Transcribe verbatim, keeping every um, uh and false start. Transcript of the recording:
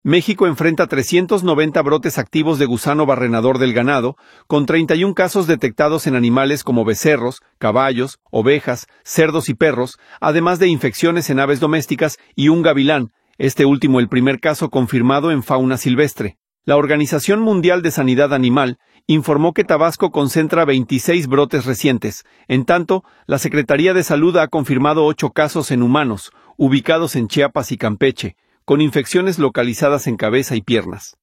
México enfrenta trescientos noventa brotes activos de gusano barrenador del ganado, con treinta y un casos detectados en animales como becerros, caballos, ovejas, cerdos y perros, además de infecciones en aves domésticas y un gavilán, este último el primer caso confirmado en fauna silvestre. La Organización Mundial de Sanidad Animal informó que Tabasco concentra veintiséis brotes recientes. En tanto, la Secretaría de Salud ha confirmado ocho casos en humanos, ubicados en Chiapas y Campeche, con infecciones localizadas en cabeza y piernas.